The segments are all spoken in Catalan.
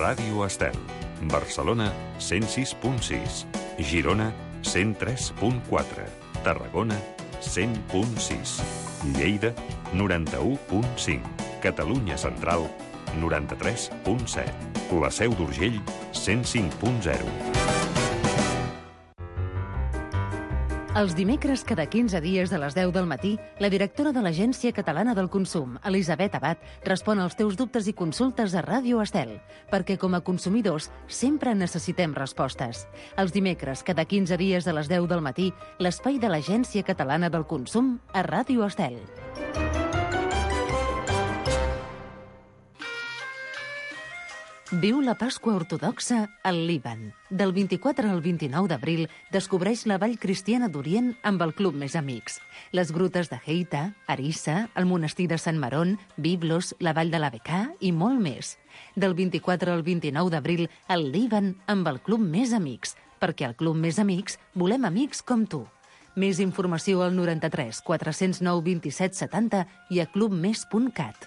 Ràdio Estel. Barcelona, 106.6. Girona, 103.4. Tarragona, 100.6. Lleida, 91.5. Catalunya Central, 93.7. La Seu d'Urgell, 105.0. Els dimecres, cada 15 dies a les 10 del matí, la directora de l'Agència Catalana del Consum, Elisabet Abad, respon als teus dubtes i consultes a Ràdio Estel, perquè com a consumidors sempre necessitem respostes. Els dimecres, cada 15 dies a les 10 del matí, l'espai de l'Agència Catalana del Consum a Ràdio Estel. Viu la Pasqua Ortodoxa al Líban. Del 24 al 29 d'abril descobreix la Vall Cristiana d'Orient amb el Club Més Amics. Les grutes de Heita, Arissa, el monestir de Sant Marón, Biblos, la Vall de la Becà i molt més. Del 24 al 29 d'abril al Líban amb el Club Més Amics, perquè al Club Més Amics volem amics com tu. Més informació al 93 409 27 70 i a clubmes.cat.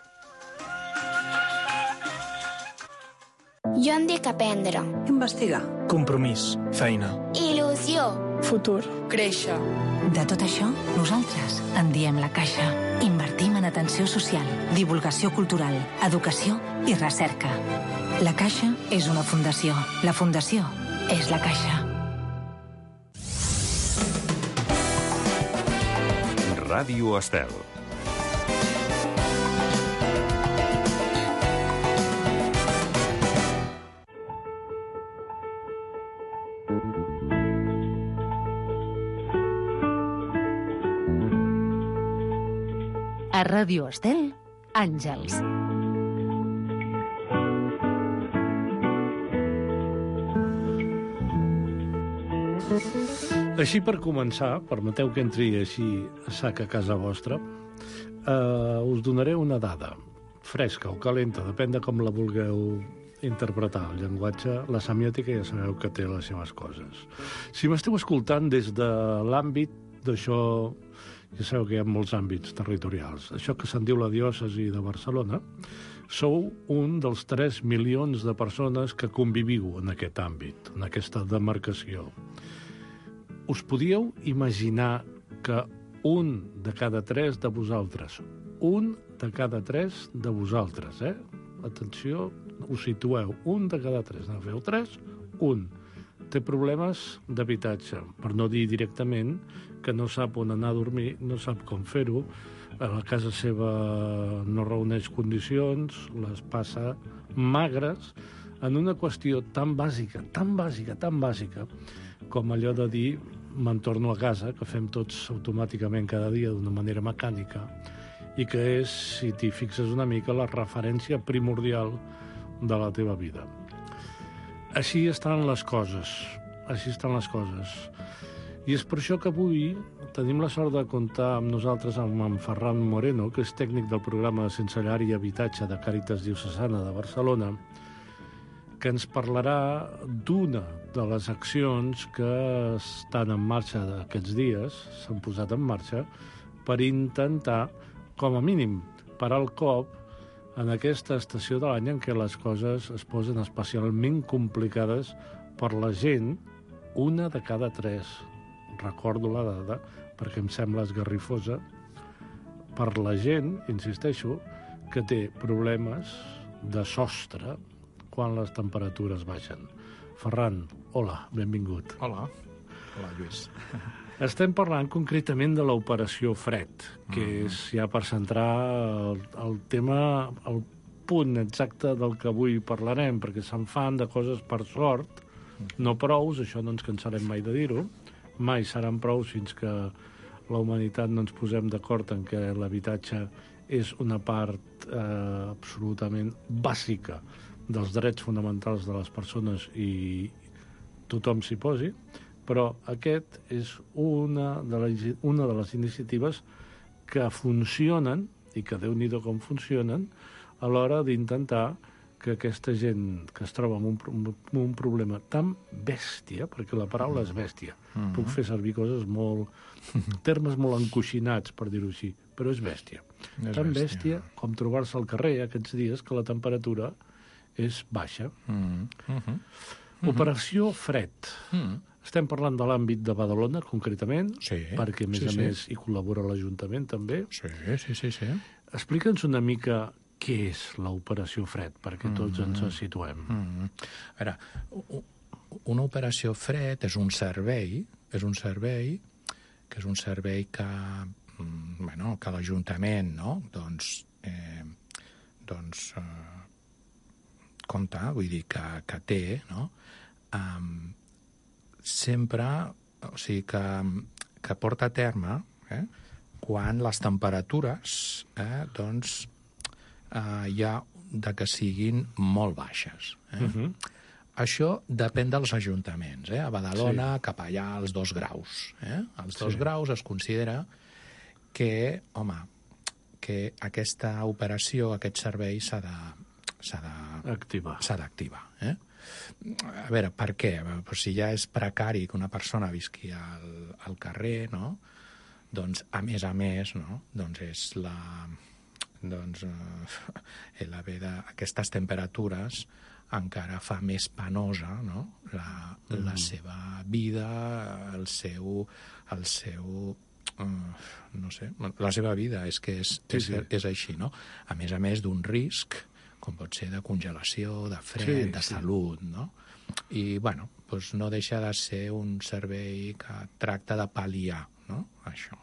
Jo em dic aprendre. Investigar. Compromís. Feina. Il·lusió. Futur. Créixer. De tot això, nosaltres en diem La Caixa. Invertim en atenció social, divulgació cultural, educació i recerca. La Caixa és una fundació. La fundació és La Caixa. Ràdio Estel. A Ràdio Estel, Àngels. Així per començar, permeteu que entri així a sac a casa vostra, us donaré una dada, fresca o calenta, depèn de com la vulgueu interpretar. El llenguatge, la semiòtica, ja sabeu que té les seves coses. Si m'esteu escoltant des de l'àmbit d'això, ja sabeu que hi ha molts àmbits territorials. Això que se'n diu la diòcesi de Barcelona, sou un dels 3 milions de persones que conviviu en aquest àmbit, en aquesta demarcació. Us podíeu imaginar que un de cada 3 de vosaltres, atenció, us situeu, un de cada 3, n'agafeu 3, un té problemes d'habitatge, per no dir directament que no sap on anar a dormir, no sap com fer-ho, a la casa seva no reuneix condicions, les passa magres, en una qüestió tan bàsica, com allò de dir me'n torno a casa, que fem tots automàticament cada dia d'una manera mecànica, i que és, si t'hi fixes una mica, la referència primordial de la teva vida. Així estan les coses. I és per això que avui tenim la sort de comptar amb nosaltres amb en Ferran Moreno, que és tècnic del programa Sense Llar i Habitatge de Càritas Diocesana de Barcelona, que ens parlarà d'una de les accions que estan en marxa aquests dies, s'han posat en marxa, per intentar, com a mínim, parar el cop en aquesta estació de l'any en què les coses es posen especialment complicades per la gent, una de cada 3. Recordo la dada perquè em sembla esgarrifosa, per la gent, insisteixo, que té problemes de sostre quan les temperatures baixen. Ferran, hola, benvingut. Hola Lluís. Estem parlant concretament de l'operació Fred, que és ja per centrar el tema, el punt exacte del que avui parlarem, perquè se'n fan de coses per sort, no prous, això no ens cansarem mai de dir-ho, mai seran prous fins que la humanitat no ens posem d'acord en que l'habitatge és una part absolutament bàsica dels drets fonamentals de les persones i tothom s'hi posi, però aquest és una de les iniciatives que funcionen, i que Déu-n'hi-do com funcionen, a l'hora d'intentar que aquesta gent que es troba amb un problema tan bèstia, perquè la paraula és bèstia, puc fer servir coses termes molt encoixinats, per dir-ho així, però és bèstia. Tan bèstia com trobar-se al carrer aquests dies que la temperatura és baixa. Operació Fred. Estem parlant de l'àmbit de Badalona, concretament, perquè, a més, hi col·labora l'Ajuntament, també. Sí. Explica'ns una mica què és l'Operació Fred, perquè tots ens situem. A veure, una operació Fred és un servei que l'Ajuntament, no? Compta, vull dir que té, no? Sempre, o sigui, que porta a terme quan les temperatures hi ha de que siguin molt baixes. Això depèn dels ajuntaments. A Badalona, cap allà, als 2 graus. Als 2 graus es considera que, que aquesta operació, aquest servei s'ha d'activar. A veure, per què? Però si ja és precari que una persona visqui al carrer, no? Doncs, a més, no? Doncs és haver d'aquestes temperatures encara fa més penosa, no? La seva vida, el seu no sé, la seva vida és que és així, no? A més d'un risc, com pot ser de congelació, de fred, de salut, no? I, bueno, doncs no deixa de ser un servei que tracta de pal·liar, no? Això.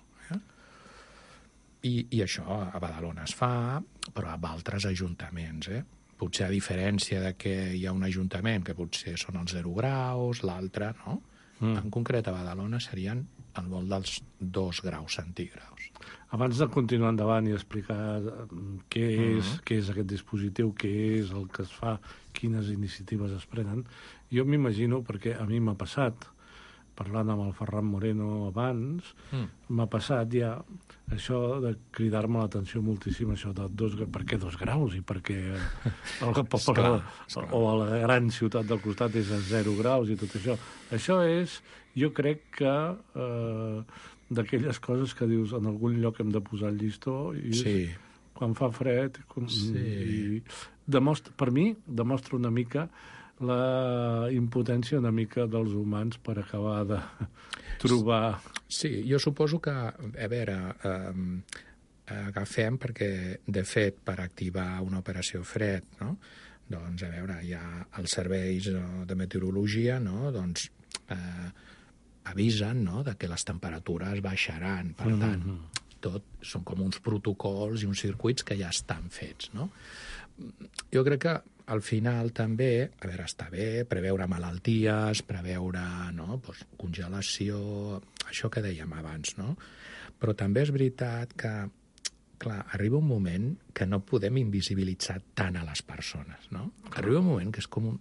I això a Badalona es fa, però a altres ajuntaments, Potser a diferència de que hi ha un ajuntament que potser són els 0 graus, l'altre, no? En concret, a Badalona serien al volt dels 2 graus centígrads. Abans de continuar endavant i explicar què és aquest dispositiu, què és el que es fa, quines iniciatives es prenen, jo m'imagino, perquè a mi m'ha passat, parlant amb el Ferran Moreno abans, m'ha passat ja això de cridar-me l'atenció moltíssim, això de per què 2 graus i per què el poble o a la gran ciutat del costat és a 0 graus i tot això. Això és, jo crec que d'aquelles coses que dius en algun lloc hem de posar el llistó i quan fa fred i per mi demostra una mica la impotència una mica dels humans per acabar de trobar... Sí, jo suposo que, a veure, agafem perquè, de fet, per activar una operació fred, no? Doncs, a veure, hi ha els serveis de meteorologia, no? Doncs avisen, no?, de que les temperatures baixaran. Per tant, tot són com uns protocols i uns circuits que ja estan fets, no? Jo crec que al final també, a veure, està bé preveure malalties, preveure congelació, això que dèiem abans, no? Però també és veritat que, clar, arriba un moment que no podem invisibilitzar tant a les persones, no? Arriba un moment que és com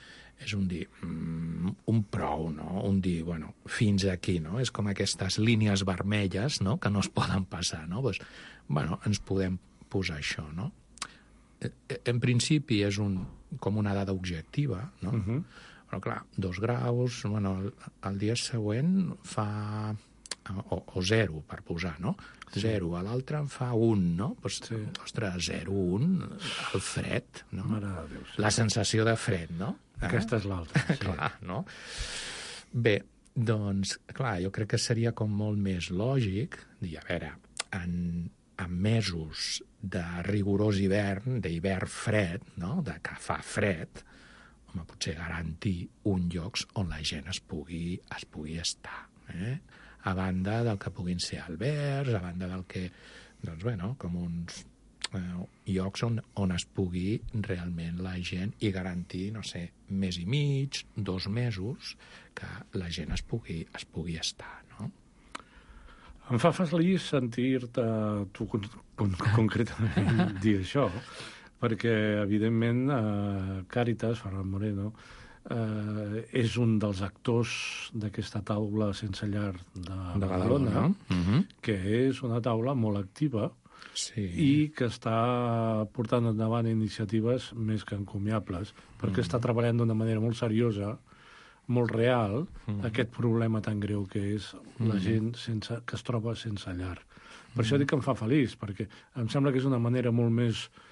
un prou, no? Un dir, bueno, fins aquí, no? És com aquestes línies vermelles, no?, que no es poden passar, no? Doncs, bueno, ens podem posar això, no? En principi és com una dada objectiva, no? Però, clar, 2 graus, bueno, el dia següent fa... o 0, per posar, no? 0, a l'altre en fa 1, no? Pues, ostres, 0, 1, el fred, no? Mare de Déu, sí. La sensació de fred, no? Aquesta és l'altra, sí. Clar, no? Bé, doncs, clar, jo crec que seria com molt més lògic dir, a veure, en mesos de rigorós hivern, d'hivern fred, no?, de que fa fred, home, potser garantir uns llocs on la gent es pugui estar, a banda del que puguin ser albergs, a banda del que, doncs, bueno, com uns llocs on es pugui realment la gent i garantir, no sé, mes i mig, 2 mesos, que la gent es pugui estar, no? Em fa feliç sentir-te tu concretament dir això, perquè, evidentment, Càritas, Ferran Moreno, és un dels actors d'aquesta taula sense llar de Badalona, que és una taula molt activa i que està portant endavant iniciatives més que encomiables, perquè està treballant d'una manera molt seriosa, molt real, aquest problema tan greu que és la gent que es troba sense llar. Per això dic que em fa feliç, perquè em sembla que és una manera molt més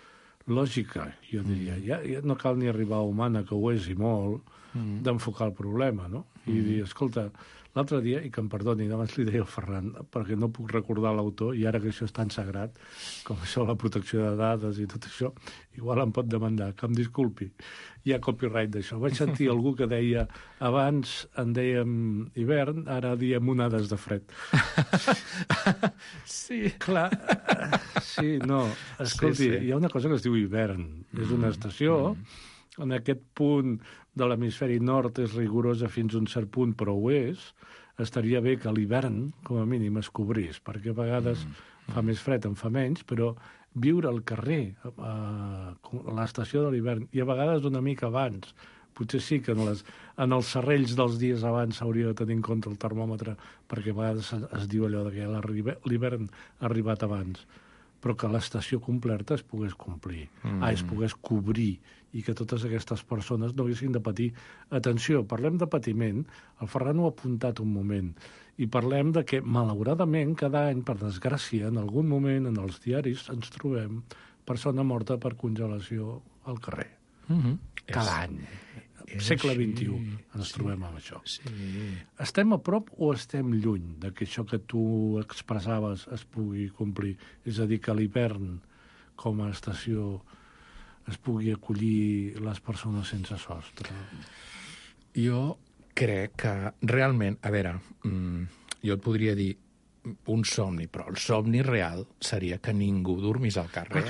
lògica, jo diria. Ja no cal ni arribar a humana, que ho és i molt, d'enfocar el problema, no? I dir, escolta, l'altre dia, i que em perdoni, abans li deia al Ferran, perquè no puc recordar l'autor, i ara que això és tan sagrat, com això, la protecció de dades i tot això, igual em pot demandar, que em disculpi. Hi ha copyright d'això. Vaig sentir algú que deia, abans en dèiem hivern, ara diem onades de fred. Sí. Clar, sí, no. Escolti, hi ha una cosa que es diu hivern. És una estació. En aquest punt de l'hemisferi nord és rigorosa fins a un cert punt, però ho és. Estaria bé que l'hivern, com a mínim, es cobrís, perquè a vegades fa més fred, en fa menys, però viure al carrer, a l'estació de l'hivern, i a vegades una mica abans, potser sí que en els serrells dels dies abans s'hauria de tenir en compte el termòmetre, perquè a vegades es diu allò que l'hivern ha arribat abans, però que l'estació completa es pogués complir, es pogués cobrir, i que totes aquestes persones no haguessin de patir. Atenció, parlem de patiment, el Ferran ho ha apuntat un moment, i parlem de que, malauradament, cada any, per desgràcia, en algun moment, en els diaris, ens trobem persona morta per congelació al carrer. Cada any. Segle XXI ens trobem amb això. Estem a prop o estem lluny de que això que tu expressaves es pugui complir? És a dir, que a l'hivern, com a estació, es pugui acollir les persones sense sostre? Jo crec que realment, a veure, jo et podria dir un somni, però el somni real seria que ningú dormís al carrer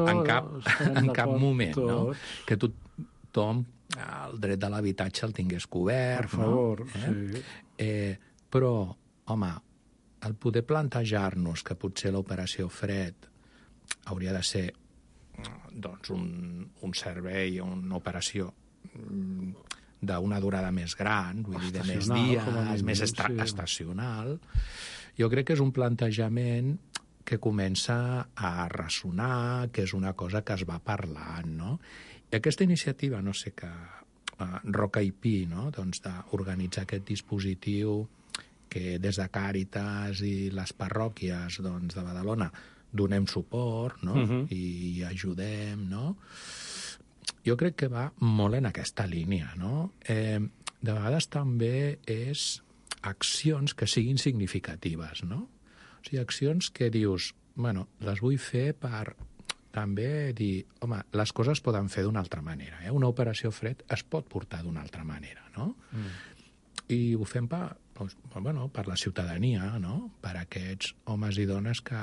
en cap moment, no? Que tothom el dret de l'habitatge el tingués cobert. Per favor, sí. Però, home, el poder plantejar-nos que potser l'operació Fred hauria de ser doncs un servei, una operació d'una durada més gran, vull dir, de més dies, més estacional. Jo crec que és un plantejament que comença a ressonar, que és una cosa que es va parlant, no? I aquesta iniciativa, no sé, que Roca i Pi, no?, doncs d'organitzar aquest dispositiu que des de Càritas i les parròquies doncs, de Badalona donem suport, no?, i ajudem, no? Jo crec que va molt en aquesta línia, no? De vegades també és accions que siguin significatives, no? O sigui, accions que dius, bueno, les vull fer per també dir, home, les coses poden fer d'una altra manera, eh? Una operació Fred es pot portar d'una altra manera, no? I ho fem per la ciutadania, no? Per aquests homes i dones que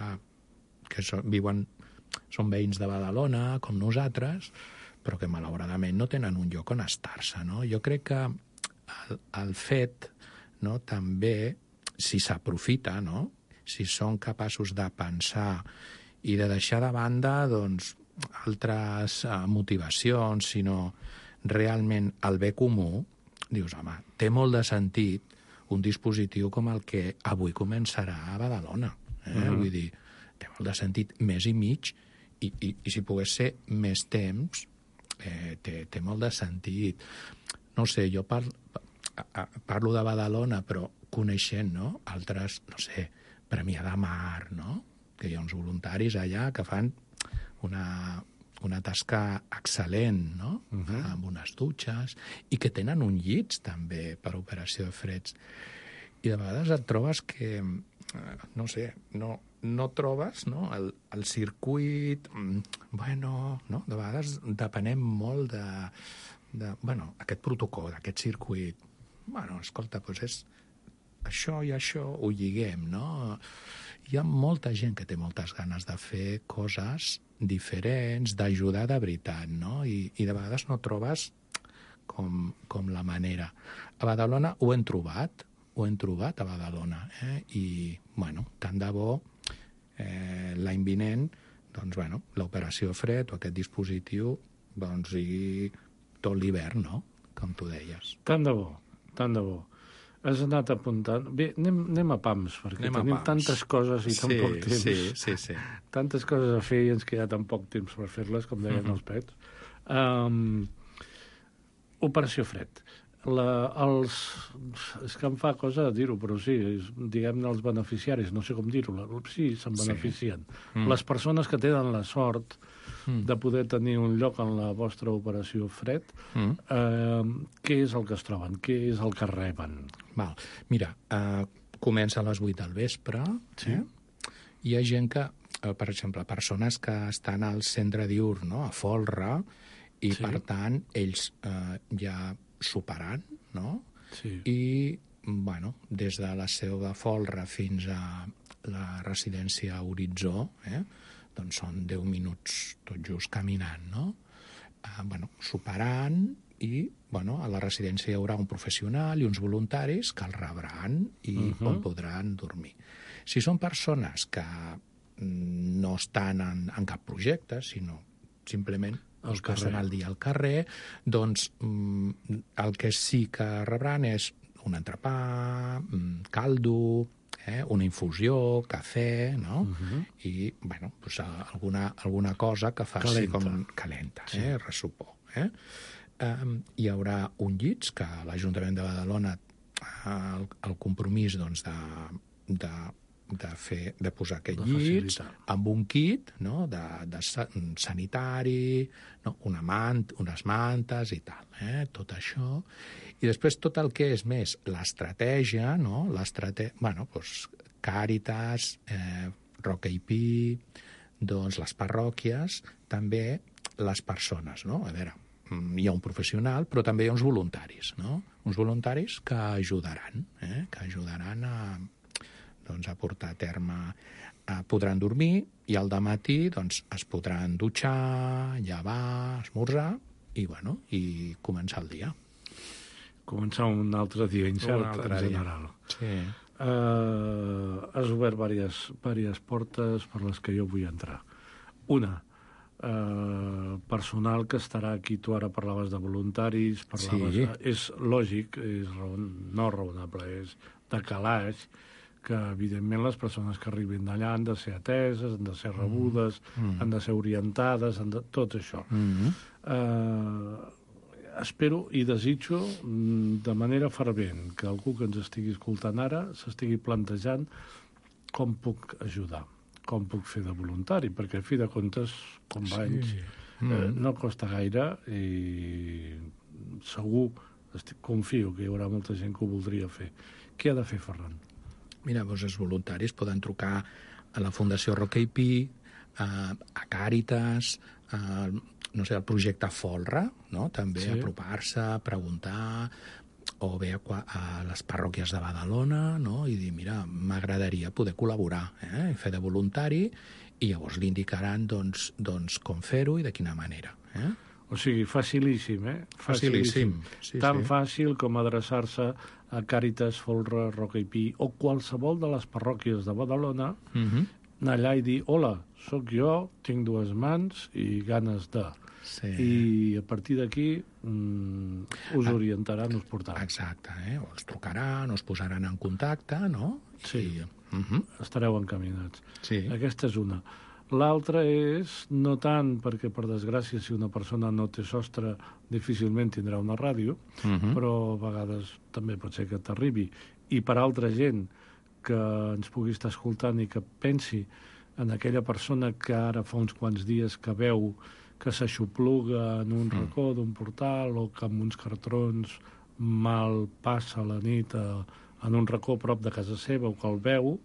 són veïns de Badalona, com nosaltres, però que malauradament no tenen un lloc on estar-se, no? Jo crec que el fet, no, també, si s'aprofita, no?, si són capaços de pensar i de deixar de banda doncs, altres motivacions, sinó realment el bé comú, dius, home, té molt de sentit un dispositiu com el que avui començarà a Badalona. Vull dir, té molt de sentit mes i mig, i si pogués ser més temps, té molt de sentit. No sé, jo parlo de Badalona, però coneixent, no?, altres, no sé, Premià de Mar, no?, que hi ha uns voluntaris allà que fan una tasca excel·lent, no?, amb unes dutxes, i que tenen un llits també per operació de freds. I de vegades et trobes que, no sé, no trobes, no?, el circuit, bueno, no?, de vegades depenem molt aquest protocol, d'aquest circuit. Bueno, escolta, doncs és això i això, ho lliguem, no? Hi ha molta gent que té moltes ganes de fer coses diferents, d'ajudar de veritat, no? I de vegades no trobes com la manera. A Badalona ho hem trobat a Badalona, i, bueno, tant de bo l'any vinent, doncs, bueno, l'operació Fred o aquest dispositiu, doncs, sigui tot l'hivern, no?, com tu deies. Tant de bo, tant de bo. Has anat apuntant... Bé, anem a pams, perquè tenim tantes coses i tan poc temps. Sí. Tantes coses a fer i ens queda tan poc temps per fer-les, com deien els pets. Operació Fred. és que em fa cosa dir-ho, però sí, diguem-ne els beneficiaris, no sé com dir-ho, sí, se'n beneficien. Les persones que tenen la sort de poder tenir un lloc en la vostra operació fred, què és el que es troben? Què és el que reben? Val. Mira, comença a les 8 del vespre. Sí. Hi ha gent que, per exemple, persones que estan al centre diürn, no?, a Folra, i, per tant, ells ja soparan, no? Sí. I, bueno, des de la seu de Folra fins a la residència Horitzó, doncs són 10 minuts tot just caminant, no? Bueno, soparan i, bueno, a la residència hi haurà un professional i uns voluntaris que el rebran i on podran dormir. Si són persones que no estan en cap projecte, sinó simplement es passen el dia al carrer, doncs el que sí que rebran és un entrepà, caldo, una infusió, cafè, no? I, bueno, pues, alguna cosa que faci com calenta, ressupor. Hi haurà un llits que l'Ajuntament de Badalona el compromís, doncs, de posar aquest llits amb un kit, no?, de sanitari, no?, unes mantes i tal, tot això. I després tot el que és més l'estratègia, no?, bueno, doncs Càritas, Roca i Pi, doncs les parròquies, també les persones, no? A veure, hi ha un professional, però també hi ha uns voluntaris, no? Uns voluntaris que ajudaran a portar a terme, podran dormir i al dematí doncs, es podran dutxar, llevar, esmorzar i, bueno, i començar el dia. Començar un altre dia incert, en general. Sí. Has obert diverses portes per les que jo vull entrar. Una, personal que estarà aquí, tu ara parlaves de voluntaris, és lògic, no raonable, és de calaix, que evidentment les persones que arribin d'allà han de ser ateses, han de ser rebudes, han de ser orientades, tot això. Espero i desitjo de manera fervent que algú que ens estigui escoltant ara s'estigui plantejant com puc ajudar, com puc fer de voluntari, perquè a fi de comptes, companys, no costa gaire i segur, confio que hi haurà molta gent que ho voldria fer. Què ha de fer, Ferran? Mira, doncs els voluntaris poden trucar a la Fundació Roca i Pi, a Càritas, no sé, al projecte Folra, no?, també apropar-se, preguntar, o bé a les parròquies de Badalona, no?, i dir, mira, m'agradaria poder col·laborar, i fer de voluntari, i llavors li indicaran doncs com fer-ho i de quina manera. O sigui, facilíssim, Facilíssim. Tan fàcil com adreçar-se a Càritas, Folra, Roca i Pi, o qualsevol de les parròquies de Badalona, anar allà i dir, hola, sóc jo, tinc dues mans i ganes de... I a partir d'aquí us orientaran, us portaran. Exacte, o els trucaran, o es posaran en contacte, no? Sí, estareu encaminats. Sí. Aquesta és una. L'altra és, no tant perquè, per desgràcia, si una persona no té sostre, difícilment tindrà una ràdio, però a vegades també pot ser que t'arribi. I per altra gent que ens pugui estar escoltant i que pensi en aquella persona que ara fa uns quants dies que veu que s'aixopluga en un racó d'un portal o que amb uns cartrons mal passa la nit en un racó prop de casa seva o que el veu,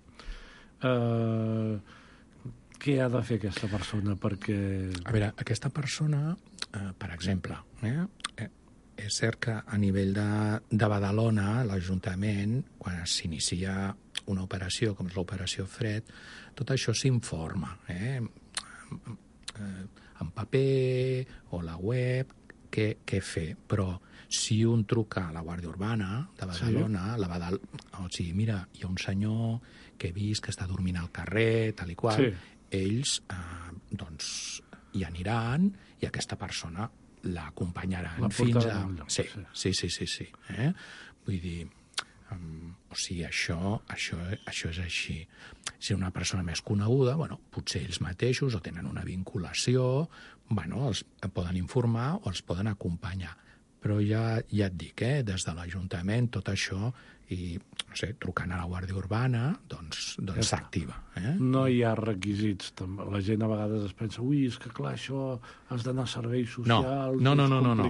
què ha de fer aquesta persona? Perquè... A veure, aquesta persona, per exemple, és cert que a nivell de Badalona, l'Ajuntament, quan s'inicia una operació com és l'operació Fred, tot això s'informa, en paper o la web, què fer. Però si un truca a la Guàrdia Urbana de Badalona, o sigui, mira, hi ha un senyor que he vist que està dormint al carrer, tal i qual, ells doncs hi aniran i aquesta persona l'acompanyaran fins a... Sí. Vull dir, o sigui, això és així. Si una persona més coneguda, potser ells mateixos o tenen una vinculació, els poden informar o els poden acompanyar. Però ja et dic, des de l'Ajuntament, tot això, i, no sé, trucant a la Guàrdia Urbana, doncs s'activa. No hi ha requisits. La gent a vegades es pensa, ui, és que clar, això has d'anar a serveis socials... No.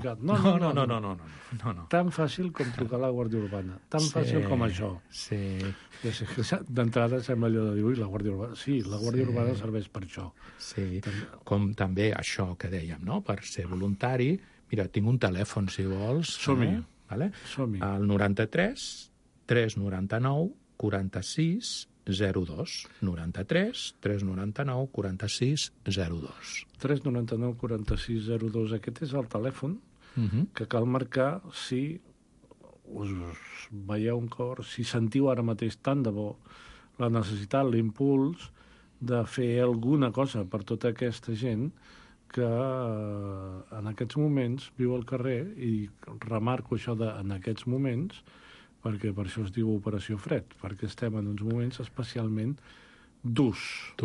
Tan fàcil com trucar a la Guàrdia Urbana. Tan fàcil com això. Sí. D'entrada sembla allò de dir, ui, la Guàrdia Urbana... Sí, la Guàrdia Urbana serveix per això. Sí, com també això que dèiem, no? Per ser voluntari. Mira, tinc un telèfon, si vols. Som-hi. Vale? El 93 399 46 02. 93 399 46 02. 399 46 02. Aquest és el telèfon que cal marcar si us veieu un cor, si sentiu ara mateix tant de bo la necessitat, l'impuls de fer alguna cosa per tota aquesta gent que en aquests moments viu al carrer, i remarco això de en aquests moments, perquè per això es diu Operació Fred, perquè estem en uns moments especialment durs.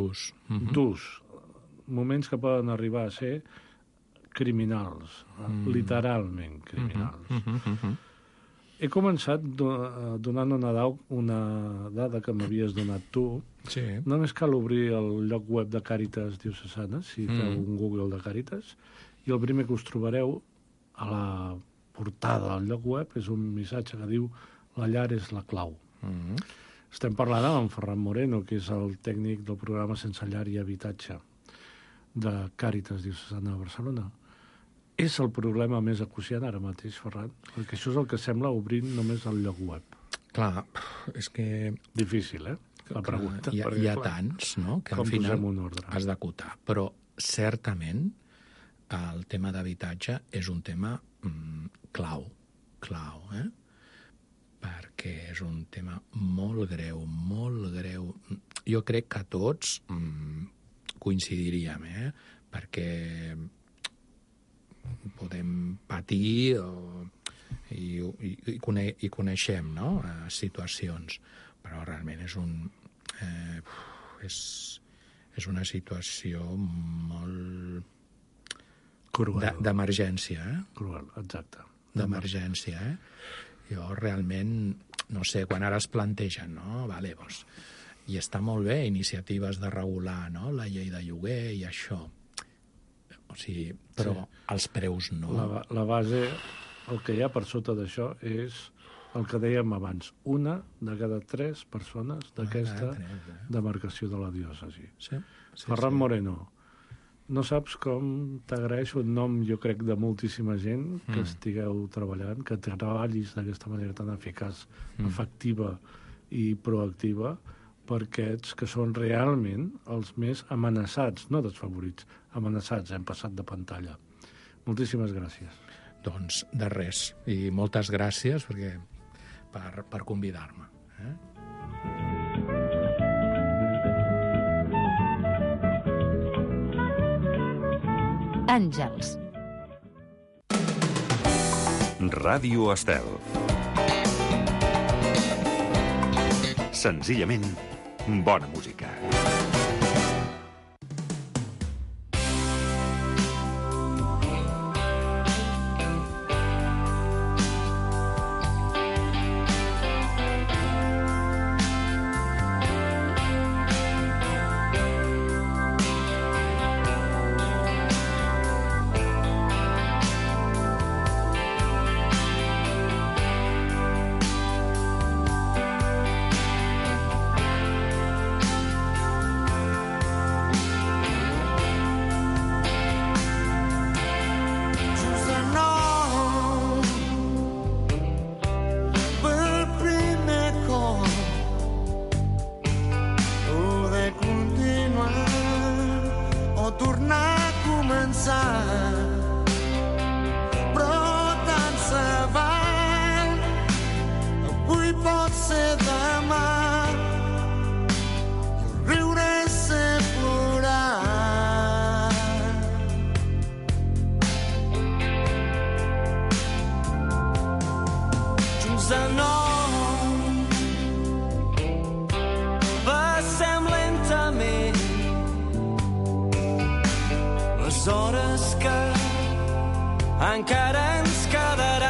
Moments que poden arribar a ser criminals, literalment criminals. He començat donant una dada que m'havies donat tu. Sí. Només cal obrir el lloc web de Càritas Diocesana, si feu un Google de Càritas, i el primer que us trobareu a la portada del lloc web és un missatge que diu la llar és la clau. Estem parlant amb en Ferran Moreno, que és el tècnic del programa Sense Llar i Habitatge de Càritas Diocesana de Barcelona. És el problema més acuciant ara mateix, Ferran? Perquè això és el que sembla obrint només el lloc web. Clar, és que... Difícil, la pregunta. Hi ha tants, no?, que al final has d'acotar. Però, certament, el tema d'habitatge és un tema clau, perquè és un tema molt greu. Jo crec que tots coincidiríem, perquè podem patir i coneixem, no?, situacions, però realment és una situació molt cruel, d'emergència. Cruel, exacte. D'emergència, Jo realment, no sé, quan ara es plantegen, no?, vale, doncs, i està molt bé iniciatives de regular, no?, la llei de lloguer i això, o sigui, però els preus no. La base, el que hi ha per sota d'això és el que dèiem abans, 1 de cada 3 persones d'aquesta demarcació de la diòcesi. Ferran Moreno, no saps com t'agraeixo en nom, jo crec, de moltíssima gent que estigueu treballant, que treballis d'aquesta manera tan eficaç, efectiva i proactiva per aquests que són realment els més amenaçats, no desfavorits, amenaçats, hem passat de pantalla. Moltíssimes gràcies. Doncs de res, i moltes gràcies per convidar-me. Àngels. Ràdio Estel. Senzillament, bona música. Les hores que encara ens quedaran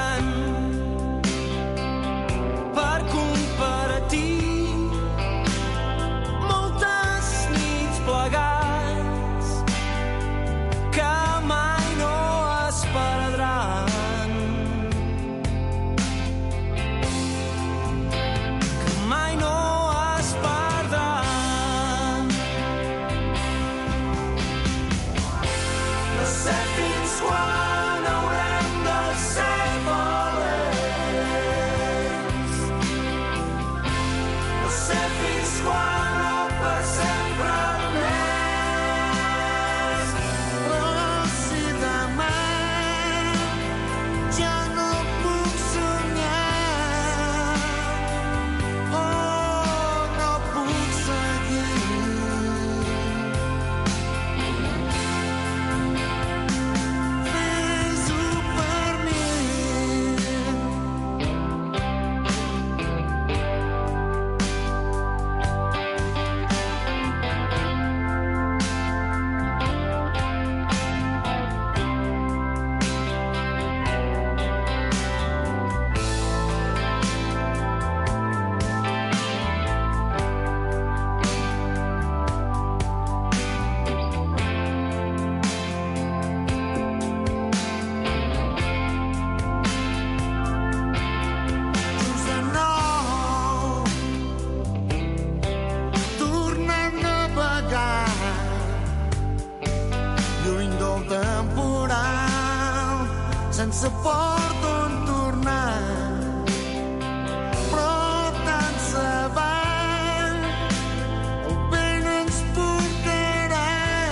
sense port on tornar, però tant se val, el vent ens portarà,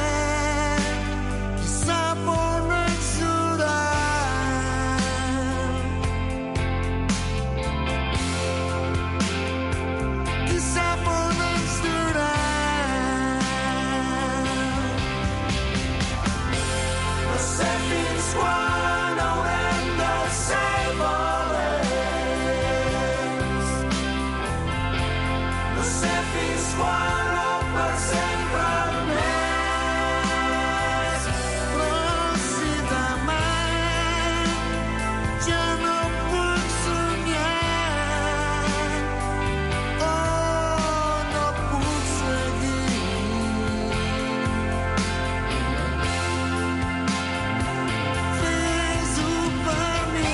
qui sap on ens durà. Qui sap on ens durà. No sé fins quan haurem de ser valents. No sé fins quan o per sempre més. Però si demà ja no puc somiar, oh, no puc seguir. Fes-ho per mi.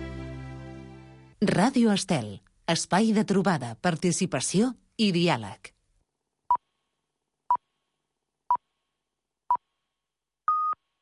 Ràdio Estel, espai de trobada, participació i diàleg.